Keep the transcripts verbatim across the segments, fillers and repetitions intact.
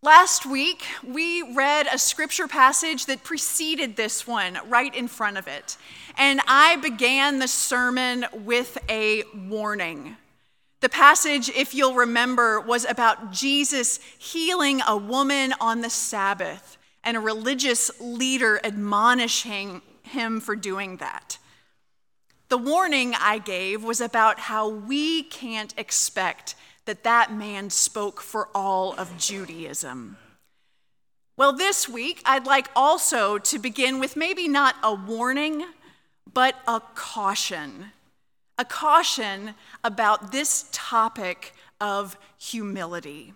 Last week, we read a scripture passage that preceded this one right in front of it. And I began the sermon with a warning. The passage, if you'll remember, was about Jesus healing a woman on the Sabbath and a religious leader admonishing him for doing that. The warning I gave was about how we can't expect that that man spoke for all of Judaism. Well, this week, I'd like also to begin with maybe not a warning, but a caution. A caution about this topic of humility.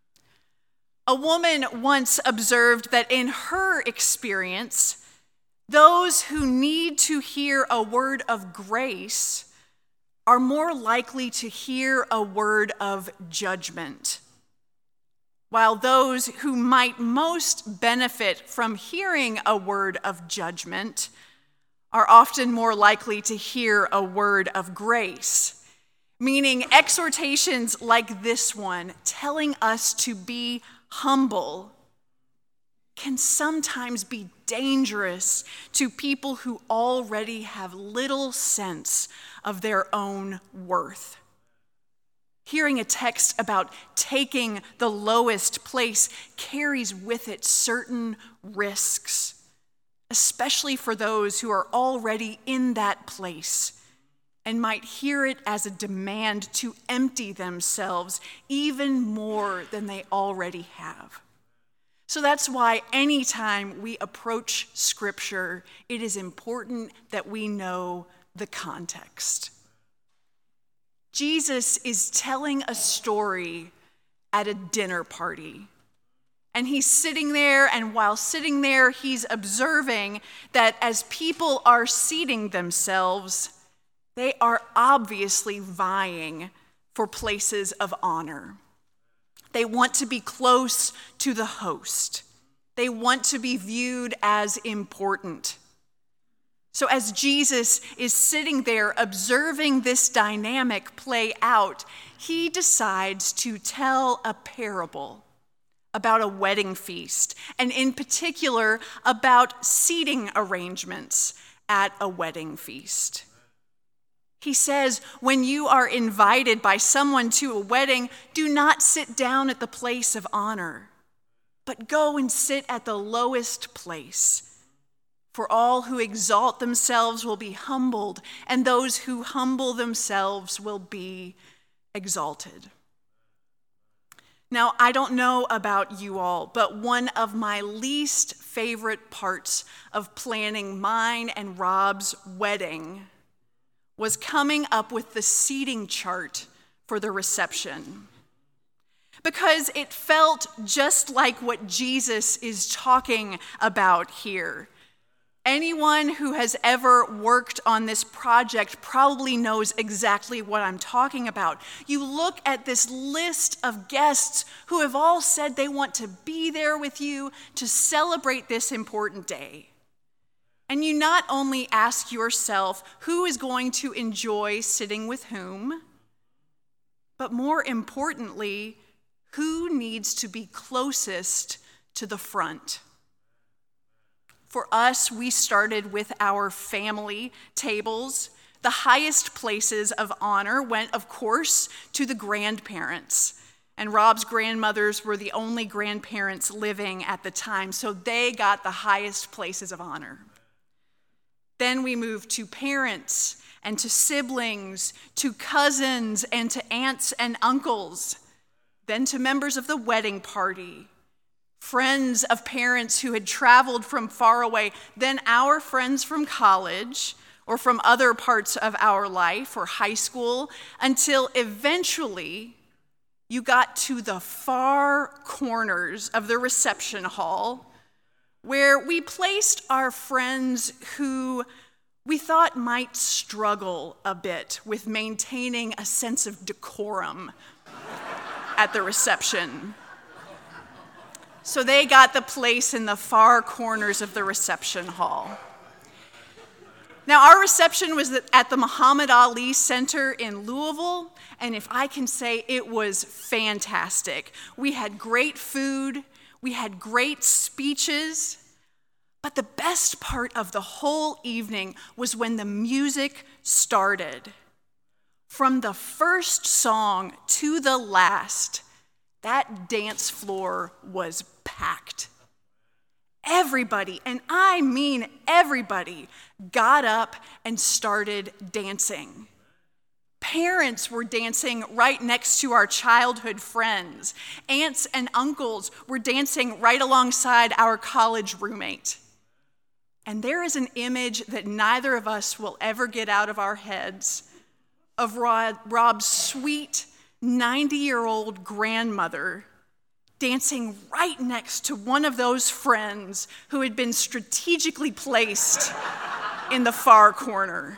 A woman once observed that in her experience, those who need to hear a word of grace are more likely to hear a word of judgment, while those who might most benefit from hearing a word of judgment are often more likely to hear a word of grace, meaning exhortations like this one, telling us to be humble, can sometimes be dangerous to people who already have little sense of their own worth. Hearing a text about taking the lowest place carries with it certain risks, especially for those who are already in that place and might hear it as a demand to empty themselves even more than they already have. So that's why anytime we approach Scripture, it is important that we know the context. Jesus is telling a story at a dinner party. And he's sitting there, and while sitting there, he's observing that as people are seating themselves, they are obviously vying for places of honor. They want to be close to the host. They want to be viewed as important. So as Jesus is sitting there observing this dynamic play out, he decides to tell a parable about a wedding feast, and in particular about seating arrangements at a wedding feast. He says, when you are invited by someone to a wedding, do not sit down at the place of honor, but go and sit at the lowest place. For all who exalt themselves will be humbled, and those who humble themselves will be exalted. Now, I don't know about you all, but one of my least favorite parts of planning mine and Rob's wedding was coming up with the seating chart for the reception. Because it felt just like what Jesus is talking about here. Anyone who has ever worked on this project probably knows exactly what I'm talking about. You look at this list of guests who have all said they want to be there with you to celebrate this important day. And you not only ask yourself who is going to enjoy sitting with whom, but more importantly, who needs to be closest to the front. For us, we started with our family tables. The highest places of honor went, of course, to the grandparents. And Rob's grandmothers were the only grandparents living at the time, so they got the highest places of honor. Then we moved to parents and to siblings, to cousins and to aunts and uncles, then to members of the wedding party, friends of parents who had traveled from far away, then our friends from college or from other parts of our life or high school, until eventually you got to the far corners of the reception hall where we placed our friends who we thought might struggle a bit with maintaining a sense of decorum at the reception. So they got the place in the far corners of the reception hall. Now, our reception was at the Muhammad Ali Center in Louisville, and if I can say, it was fantastic. We had great food, We had great speeches. But the best part of the whole evening was when the music started. From the first song to the last, that dance floor was packed. Everybody, and I mean everybody, got up and started dancing. Parents were dancing right next to our childhood friends. Aunts and uncles were dancing right alongside our college roommate. And there is an image that neither of us will ever get out of our heads of Rob's sweet ninety-year-old grandmother dancing right next to one of those friends who had been strategically placed in the far corner.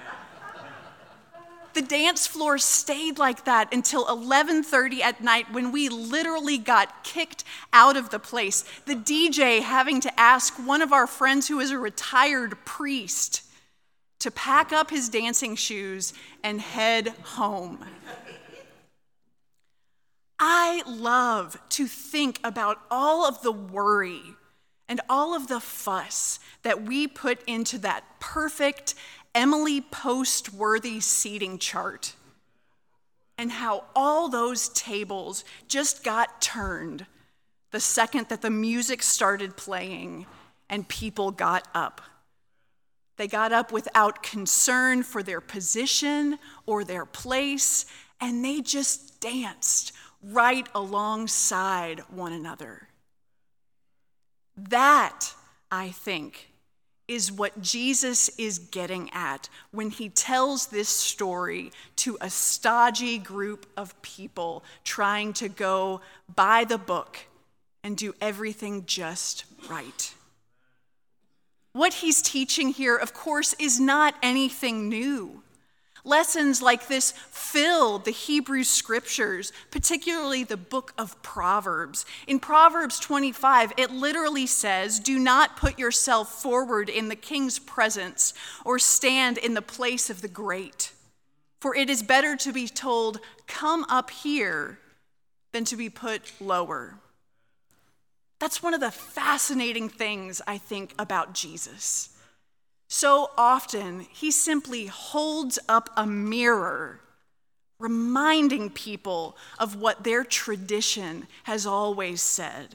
The dance floor stayed like that until eleven thirty at night, when we literally got kicked out of the place. The D J having to ask one of our friends who is a retired priest to pack up his dancing shoes and head home. I love to think about all of the worry and all of the fuss that we put into that perfect Emily Post-worthy seating chart, and how all those tables just got turned the second that the music started playing and people got up. They got up without concern for their position or their place, and they just danced right alongside one another. That, I think, is what Jesus is getting at when he tells this story to a stodgy group of people trying to go by the book and do everything just right. What he's teaching here, of course, is not anything new. Lessons like this fill the Hebrew scriptures, particularly the book of Proverbs. In Proverbs twenty-five, it literally says, "Do not put yourself forward in the king's presence or stand in the place of the great. For it is better to be told, 'Come up here,' than to be put lower." That's one of the fascinating things, I think, about Jesus. So often, he simply holds up a mirror, reminding people of what their tradition has always said.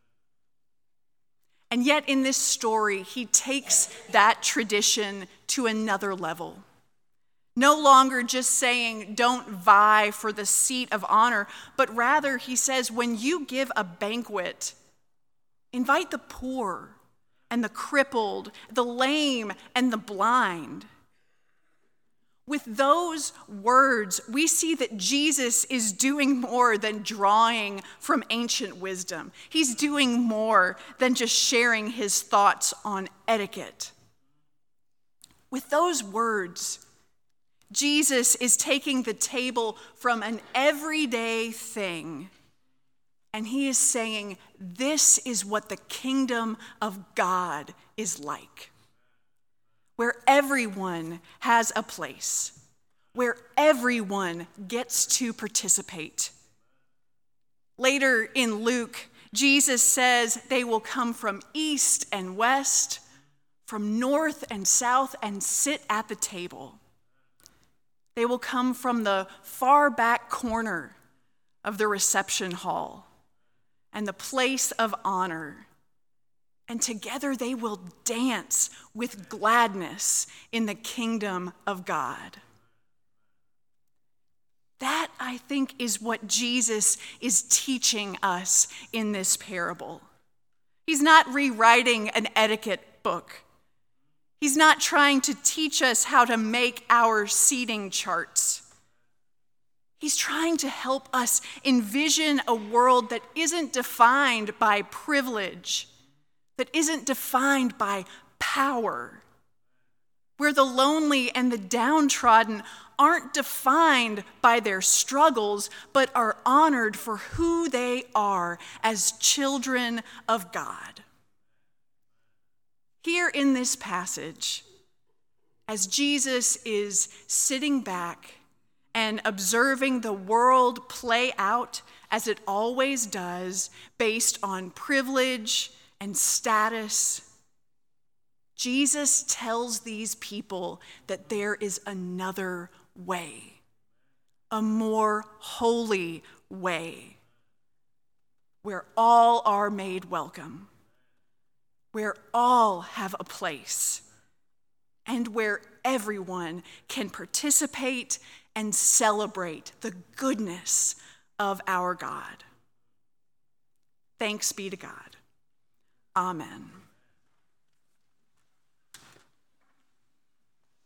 And yet, in this story, he takes that tradition to another level. No longer just saying, don't vie for the seat of honor, but rather, he says, when you give a banquet, invite the poor and the crippled, the lame, and the blind. With those words, we see that Jesus is doing more than drawing from ancient wisdom. He's doing more than just sharing his thoughts on etiquette. With those words, Jesus is taking the table from an everyday thing, and he is saying, this is what the kingdom of God is like, where everyone has a place, where everyone gets to participate. Later in Luke, Jesus says they will come from east and west, from north and south, and sit at the table. They will come from the far back corner of the reception hall and the place of honor, and together they will dance with gladness in the kingdom of God. That, I think, is what Jesus is teaching us in this parable. He's not rewriting an etiquette book. He's not trying to teach us how to make our seating charts. He's trying to help us envision a world that isn't defined by privilege, that isn't defined by power, where the lonely and the downtrodden aren't defined by their struggles, but are honored for who they are as children of God. Here in this passage, as Jesus is sitting back and observing the world play out as it always does, based on privilege and status. Jesus tells these people that there is another way, a more holy way, where all are made welcome, where all have a place, and where everyone can participate and celebrate the goodness of our God. Thanks be to God. Amen.